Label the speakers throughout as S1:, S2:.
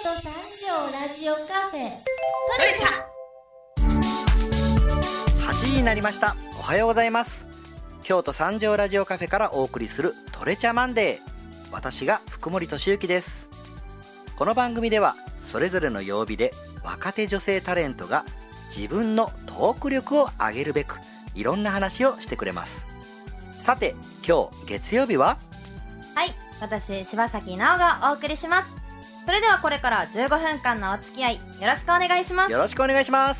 S1: 都三条ラジオカフェ
S2: トレチャ8時になりました。おはようございます。京都三条ラジオカフェからお送りするトレチャマンデー。私が福森俊之です。この番組ではそれぞれの曜日で若手女性タレントが自分のトーク力を上げるべくいろんな話をしてくれます。さて今日月曜日は、
S3: はい、私柴崎奈緒がお送りします。それではこれから15分間のお付き合いよろしくお願いします。
S2: よろしくお願いします。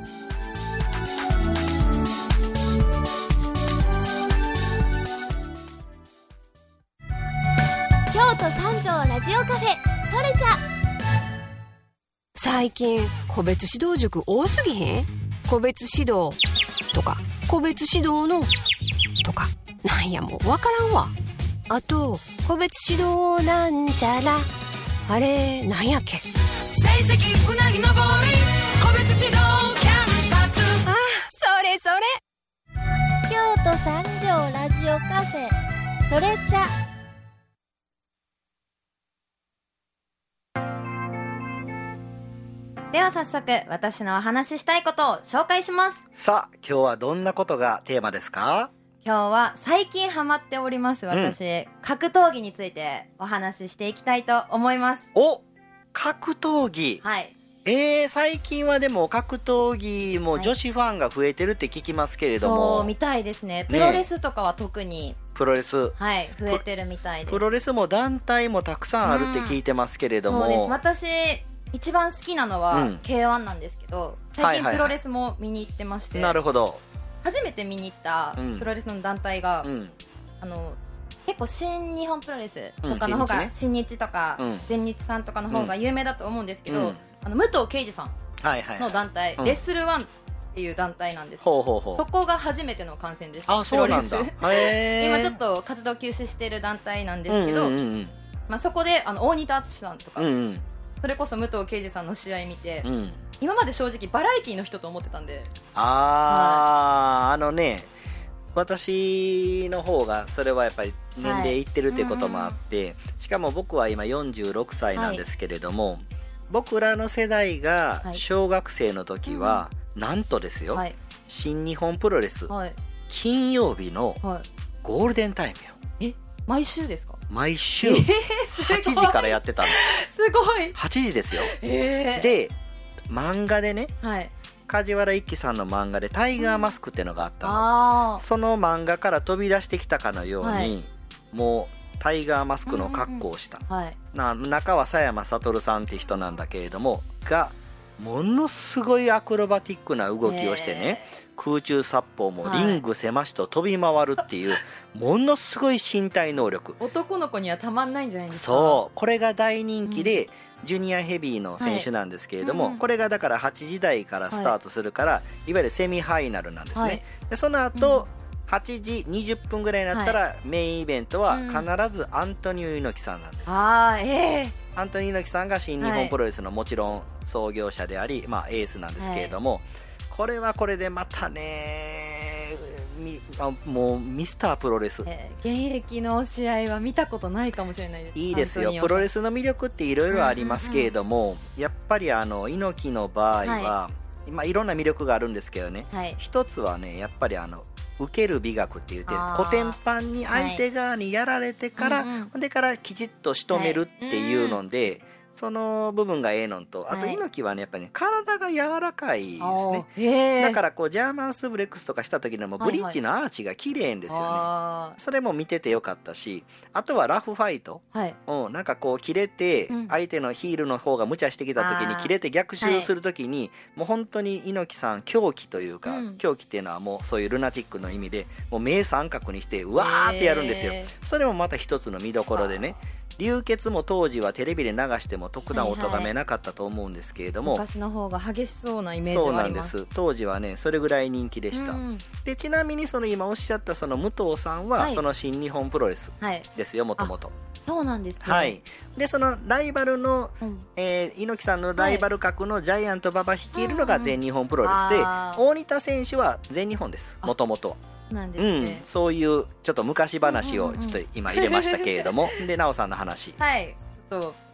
S1: 京都三条ラジオカフェトレチャ。
S4: 最近個別指導塾多すぎへん？個別指導とか個別指導のとかなんやもうわからんわ。あと個別指導なんちゃらあれなんやっけ？
S5: 成績うなぎのぼり個別指導キャンパス。
S4: あ、それそれ。
S1: 京都三条ラジオカフェトレチャ。
S3: では早速私のお話ししたいことを紹介します。
S2: さあ今日はどんなことがテーマですか？
S3: 今日は最近ハマっております私、格闘技についてお話ししていきたいと思います。
S2: お、格闘技。
S3: はい。
S2: 最近はでも格闘技も女子ファンが増えてるって聞きますけれども、
S3: そうみたいですね。プロレスとかは特に、
S2: プロレス、
S3: はい、増えてるみたいです。
S2: プロレスも団体もたくさんあるって聞いてますけれども、
S3: そうです。私一番好きなのは K1 なんですけど、最近プロレスも見に行ってまして、
S2: なるほど。
S3: 初めて見に行ったプロレスの団体が、結構新日本プロレスとかの方が、新日とか全日さんとかの方が有名だと思うんですけど、武藤敬司さんの団体、レッスルワンっていう団体なんです。そこが初めての観戦でした。プロレス今ちょっと活動休止してる団体なんですけど、そこで大仁田敦さんとか、それこそ武藤敬司さんの試合見て、今まで正直バラエティの人と思ってたんで、
S2: 私の方がそれはやっぱり年齢いってるってこともあって、しかも僕は今46歳なんですけれども、僕らの世代が小学生の時は、なんとですよ、新日本プロレス、金曜日のゴールデンタイムよ。
S3: 毎週ですか？
S2: 毎週8時からやってたの。
S3: すごい。
S2: 8時ですよ。で漫画でね、梶原一騎さんの漫画でタイガーマスクってのがあったの。その漫画から飛び出してきたかのように、もうタイガーマスクの格好をした、中は佐山悟さんって人なんだけれども、がものすごいアクロバティックな動きをしてね、空中殺法もリング狭しと飛び回るっていう、ものすごい身体能力。
S3: 男の子にはたまんないんじゃないですか。
S2: そう、これが大人気で、ジュニアヘビーの選手なんですけれども、これがだから8時台からスタートするから、いわゆるセミファイナルなんですね。でその後、8時20分ぐらいになったら、メインイベントは必ずアントニオ猪木さんなんです。アントニオ猪木さんが新日本プロレスのもちろん創業者であり、エースなんですけれども、これはこれでまたね、もうミスタープロレス、
S3: 現役の試合は見たことないかもしれないです。
S2: いいですよ。プロレスの魅力っていろいろありますけれども、やっぱり猪木の場合は、いろんな魅力があるんですけどね、一つはね、やっぱり受ける美学って言って、コテンパンに相手側にやられてから、でからきちっと仕留めるっていうので、その部分がええのと、あと猪木はね、やっぱりね、体が柔らかいですね。だからこうジャーマンスーブレックスとかした時でもブリッジのアーチが綺麗んですよね。それも見ててよかったし、あとはラフファイト、なんかこう切れて、相手のヒールの方が無茶してきた時に切れて逆襲する時に、もう本当に猪木さん狂気というか、狂気っていうのはもうそういうルナティックの意味で、もう目三角にしてうわーってやるんですよ。それもまた一つの見どころでね、流血も当時はテレビで流しても特段お咎めなかったと思うんですけれども、
S3: 昔の方が激しそうなイメージはあります。
S2: そうなんです。当時はね、それぐらい人気でした。でちなみにその今おっしゃったその武藤さんは、その新日本プロレスですよ、もともと。
S3: そうなんですね。
S2: でそのライバルの、猪木さんのライバル格のジャイアント馬場率いるのが全日本プロレスで、大仁田選手は全日本です、もともとは。
S3: なんですね。
S2: そういうちょっと昔話をちょっと今入れましたけれども、で奈緒さんの話、
S3: ちょっと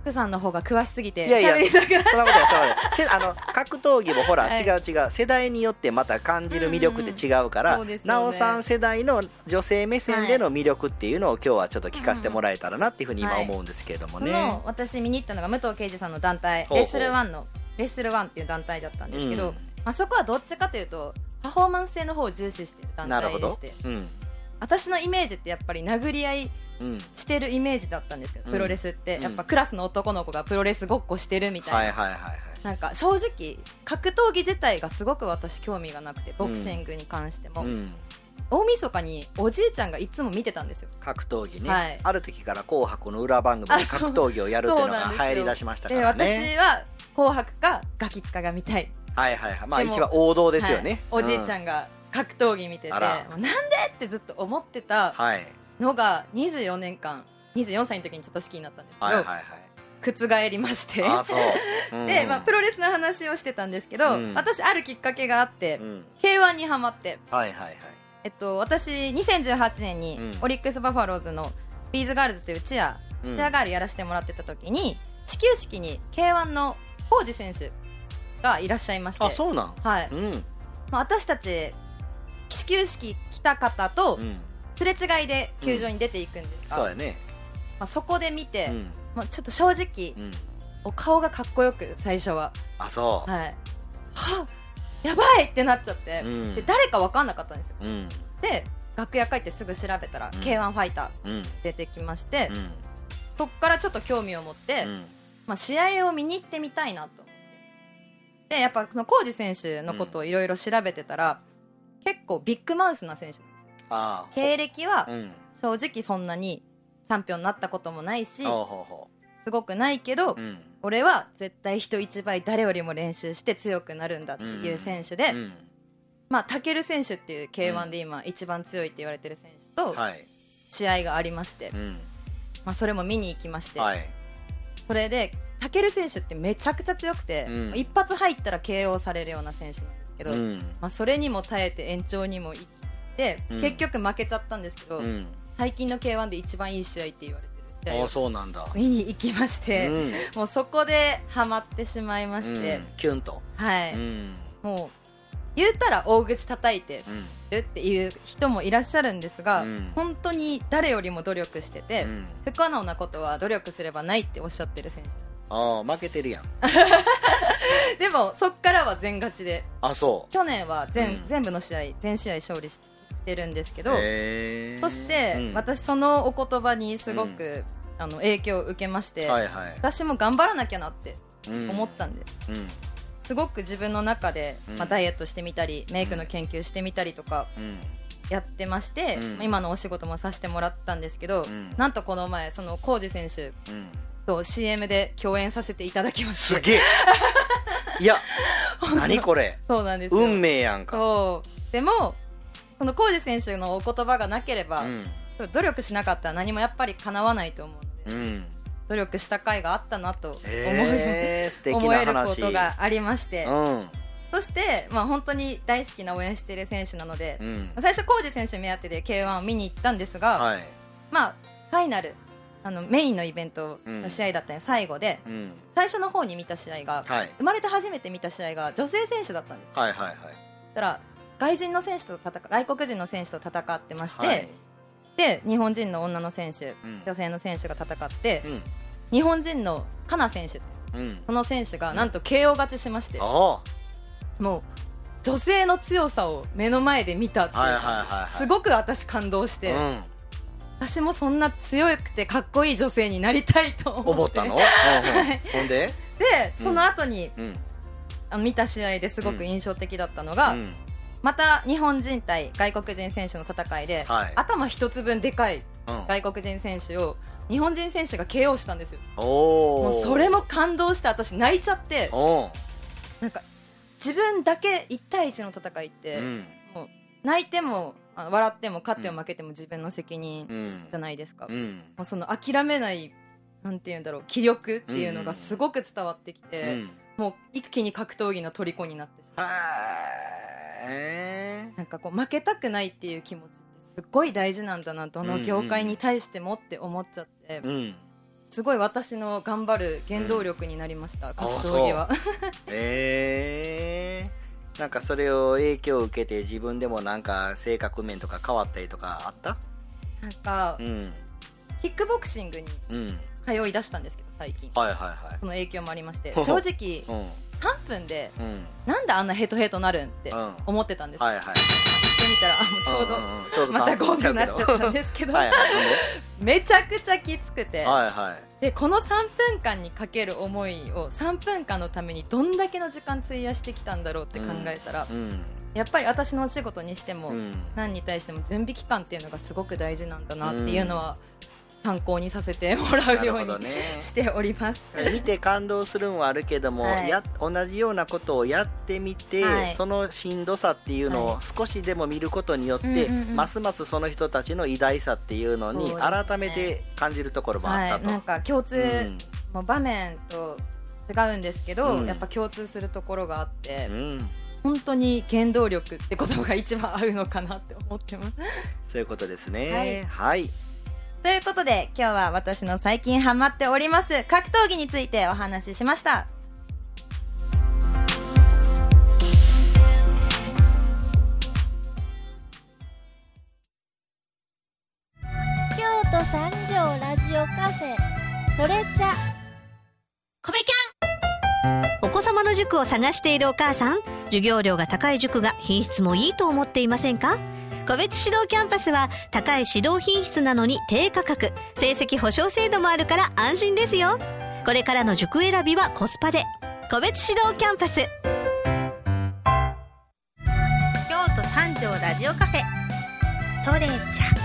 S3: 福さんの方が詳しすぎて
S2: いや
S3: 喋りたくなっちゃ
S2: そんなことないそんなことない格闘技もほら、
S3: はい
S2: 違う世代によってまた感じる魅力って違うから、
S3: そうですよね
S2: なおさん世代の女性目線での魅力っていうのを今日はちょっと聞かせてもらえたらなっていうふうに今思うんですけれどもね、
S3: その私見に行ったのが武藤敬司さんの団体
S2: ほうほう
S3: レッスルワンっていう団体だったんですけど、
S2: うん
S3: まあ、そこはどっちかというとパフォーマンス性の方を重視してる団
S2: なるほど
S3: 体でして、
S2: うん
S3: 私のイメージってやっぱり殴り合い
S2: うん
S3: してるイメージだったんですけど、
S2: うん
S3: プロレスって
S2: うん
S3: やっぱクラスの男の子がプロレスごっこしてるみたいな、
S2: はいはいはいはい
S3: なんか正直格闘技自体がすごく私興味がなくて、ボクシングに関しても、
S2: うん
S3: 大晦日におじいちゃんがいつも見てたんですよ。
S2: 格闘技ね、
S3: はい
S2: ある時から紅白の裏番組で格闘技をやるっていうのが流行り出しましたか
S3: で
S2: らね。
S3: 私は紅白かガキ使が見たい、
S2: はいはいはい、まあ
S3: でも
S2: 一番王道ですよね、
S3: はい、おじいちゃんが格闘技見てて、
S2: あら
S3: もうなんでってずっと思ってた
S2: はい
S3: のが24年間24歳の時にちょっと好きになったんですけど、
S2: はいはいはい
S3: 覆りまして
S2: あそう、うん
S3: で、まあ、プロレスの話をしてたんですけど、
S2: うん
S3: 私あるきっかけがあって、
S2: うん
S3: K1 にハマって
S2: はいはいはい
S3: 私2018年に
S2: うん
S3: オリックスバファローズのビーズガールズというチアガールやらせてもらってた時に始球式に K1 の浩二選手がいらっしゃいまして
S2: あそうなん
S3: はい、
S2: うん
S3: まあ、私たち始球式来た方と
S2: うん
S3: すれ違いで球場に出ていくんですが、
S2: そうやね
S3: まあ、そこで見て、
S2: うん
S3: まあ、ちょっと正直、
S2: うん
S3: お顔がかっこよく最初は
S2: あそう
S3: はいはやばいってなっちゃって、
S2: うん
S3: で誰か分かんなかったんですよ。
S2: うん
S3: で楽屋帰ってすぐ調べたら、
S2: うん
S3: K1 ファイター
S2: うん
S3: 出てきまして、
S2: うん
S3: そっからちょっと興味を持って、
S2: うん
S3: まあ、試合を見に行ってみたいなと思ってでやっぱその浩二選手のことをいろいろ調べてたら、結構ビッグマウスな選手なんですよ。
S2: あ
S3: 経歴は
S2: うん
S3: 正直そんなにチャンピオンになったこともないし
S2: ほうほうほ
S3: すごくないけど、
S2: ううん
S3: 俺は絶対人一倍誰よりも練習して強くなるんだっていう選手で、
S2: うん
S3: まあタケル選手っていう K1 で今一番強いって言われてる選手と
S2: はい
S3: 試合がありまして、
S2: うん
S3: まあ、それも見に行きまして、
S2: はい
S3: それでタケル選手ってめちゃくちゃ強くて、
S2: うん
S3: 一発入ったら KO されるような選手なんですけど、
S2: うん
S3: まあ、それにも耐えて延長にも行って、
S2: うん
S3: 結局負けちゃったんですけど、
S2: うん
S3: 最近の K1 で一番いい試合って言われてる試合
S2: あ
S3: を
S2: そうなんだ
S3: 見に行きまして、
S2: うん
S3: もうそこでハマってしまいまして、
S2: うんキュンと
S3: はい、
S2: うん
S3: もう言ったら大口叩いて
S2: うん
S3: るっていう人もいらっしゃるんですが、
S2: うん
S3: 本当に誰よりも努力してて、
S2: うん
S3: 不可能なことは努力すればないっておっしゃってる選手
S2: ああ負けてるやん
S3: でもそっからは全勝ちで
S2: あそ
S3: 去年は全
S2: うん
S3: 部の試合全試合勝利してるんですけ
S2: う
S3: ど、
S2: へー
S3: そして、
S2: うん
S3: 私そのお言葉にすごく、影響を受けまして、
S2: はいはい
S3: 私も頑張らなきゃなって
S2: うん
S3: 思ったんで、
S2: うん
S3: すごく自分の中で、
S2: うん
S3: まあ、ダイエットしてみたりメイクの研究してみたりとか
S2: うん
S3: やってまして、
S2: うん
S3: 今のお仕事もさせてもらったんですけど、
S2: うん
S3: なんとこの前その浩二選手
S2: うん
S3: と CM で共演させていただきまして
S2: すげえいや何これ
S3: そうなんですよ
S2: 運命やんか
S3: そうでもその浩二選手のお言葉がなければ、
S2: うん
S3: 努力しなかったら何もやっぱり叶わないと思うので、
S2: うん
S3: 努力した甲斐があったなと
S2: 素敵
S3: 思える
S2: な話
S3: ことがありまして、
S2: うん
S3: そして、まあ、本当に大好きな応援している選手なので、
S2: うん
S3: 最初浩二選手目当てで K1 を見に行ったんですが、
S2: はい
S3: まあファイナルメインのイベントの試合だったね、最後で
S2: うん
S3: 最初の方に見た試合が、
S2: はい
S3: 生まれて初めて見た試合が女性選手だったんです。
S2: はいはいはい
S3: だから外国人の選手と戦ってまして、
S2: はい
S3: で日本人の女の選手、
S2: うん
S3: 女性の選手が戦って、
S2: うん
S3: 日本人のカナ選手
S2: うん
S3: その選手がなんと KO 勝ちしまして、
S2: あ
S3: もう女性の強さを目の前で見たっていう、
S2: はいはいはいはい
S3: すごく私感動して、
S2: うん
S3: 私もそんな強くてかっこいい女性になりたいと思って
S2: 思ったのほんで
S3: でその後に、
S2: うん
S3: 見た試合ですごく印象的だったのが、
S2: うん
S3: また日本人対外国人選手の戦いで、
S2: はい
S3: 頭一つ分でかい
S2: うん
S3: 外国人選手を日本人選手が KO したんですよ。
S2: おお
S3: もうそれも感動して私泣いちゃって、
S2: お
S3: なんか自分だけ1対1の戦いって、
S2: うん
S3: もう泣いても笑っても勝っても負けても自分の責任
S2: うん
S3: じゃないですか、も
S2: うん
S3: うその諦めないなんて言うんだろう気力っていうのがすごく伝わってきて、
S2: うん
S3: もう一気に格闘技の虜になってしまう。
S2: へ
S3: なんかこう負けたくないっていう気持ちってすっごい大事なんだな、どの業界に対してもって思っちゃって、
S2: うん
S3: すごい私の頑張る原動力になりました、格闘技は。
S2: なんかそれを影響を受けて自分でもなんか性格面とか変わったりとかあった？
S3: なんか、キックボクシングに通い出したんですけど最近、その影響もありまして、正直、3分で、なんであんなヘトヘトなるんって思ってたんですよ。行ってみたらもうちょうどまたゴングになっちゃったんですけどめちゃくちゃきつくて、でこの3分間にかける思いを3分間のためにどんだけの時間費やしてきたんだろうって考えたら、やっぱり私のお仕事にしても、何に対しても準備期間っていうのがすごく大事なんだなっていうのは、参考にさせてもらうようにしております。
S2: 見て感動するのはあるけども、同じようなことをやってみて、そのしんどさっていうのを少しでも見ることによって、ますますその人たちの偉大さっていうのに改めて感じるところもあったと。
S3: なんか共通、もう場面と違うんですけど、やっぱ共通するところがあって、本当に原動力って言葉が一番合うのかなって思ってます。
S2: そういうことですね。はい。
S3: ということで今日は私の最近ハマっております格闘技についてお話ししました。
S1: 京都三条ラジオカフェトレチャ
S5: コベキャ
S6: ン。お子様の塾を探しているお母さん、授業料が高い塾が品質もいいと思っていませんか？個別指導キャンパスは高い指導品質なのに低価格、成績保証制度もあるから安心ですよ。これからの塾選びはコスパで個別指導キャンパス。
S7: 京都三条ラジオカフェトレチャ。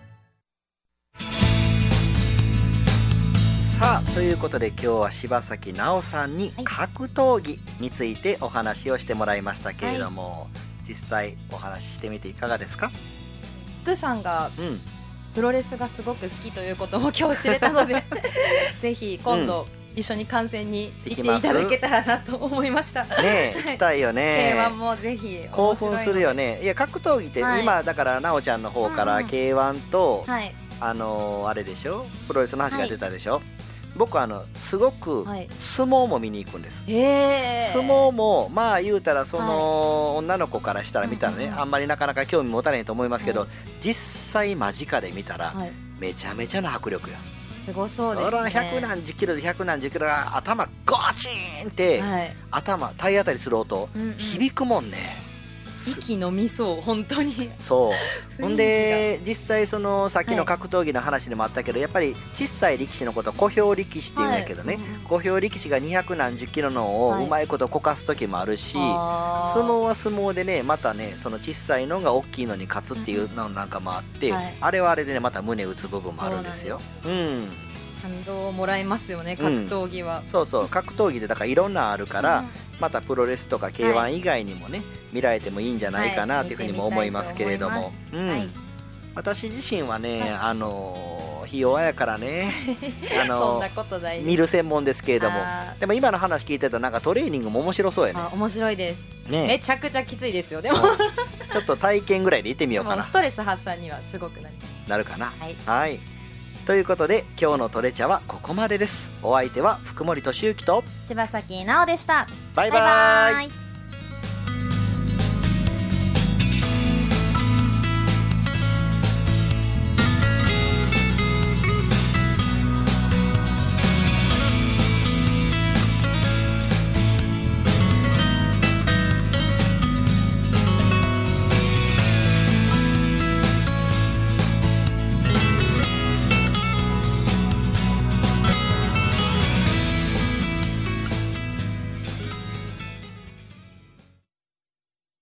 S2: さあということで今日は柴崎奈緒さんに格闘技についてお話をしてもらいましたけれども、実際お話ししてみていかがですか？
S3: 福さんがプロレスがすごく好きということも今日知れたのでぜひ今度、一緒に観戦に行っていただけたらなと思いました。
S2: ねえ行きたいよね。
S3: K1 もぜひ
S2: 興奮するよね。いや格闘技って今だから奈緒ちゃんの方から K1 と、あれでしょ、プロレスの話が出たでしょ。僕すごく相撲も見に行くんです。相撲もまあ言うたらその女の子からしたら見たらね、あんまりなかなか興味持たないと思いますけど、実際間近で見たらめちゃめちゃな迫力や。
S3: すごそうですね。
S2: そら100何十キロで100何十キロが頭ゴチーンって、頭体当たりする音、響くもんね。
S3: 息のみそう本当に。
S2: そうほんで実際そのさっきの格闘技の話でもあったけど、やっぱり小さい力士のことを小兵力士っていうんだけどね、小兵力士が200何十キロのをうまいことこかす時もあるし、相撲は相撲でね、またねその小さいのが大きいのに勝つっていうのなんかもあって、あれはあれでねまた胸打つ部分もあるんですよ。
S3: 感動をもらえますよね、格闘技は。
S2: そうそう、格闘技でだからいろんなあるから、またプロレスとか K1 以外にもね、見られてもいいんじゃないかなというふうにも思いますけれども、私自身はね、ひ弱やからね
S3: そんなことないです。
S2: 見る専門ですけれども、でも今の話聞いてたらなんかトレーニングも面白そうやね。
S3: 面白いです、めちゃくちゃきついですよ。でも
S2: ちょっと体験ぐらいで行ってみようかな。
S3: ストレス発散にはすごく
S2: なるかな。はい、ということで今日のトレチャはここまでです。お相手は福森俊之と
S3: 柴崎奈緒でした。
S2: バイバイ。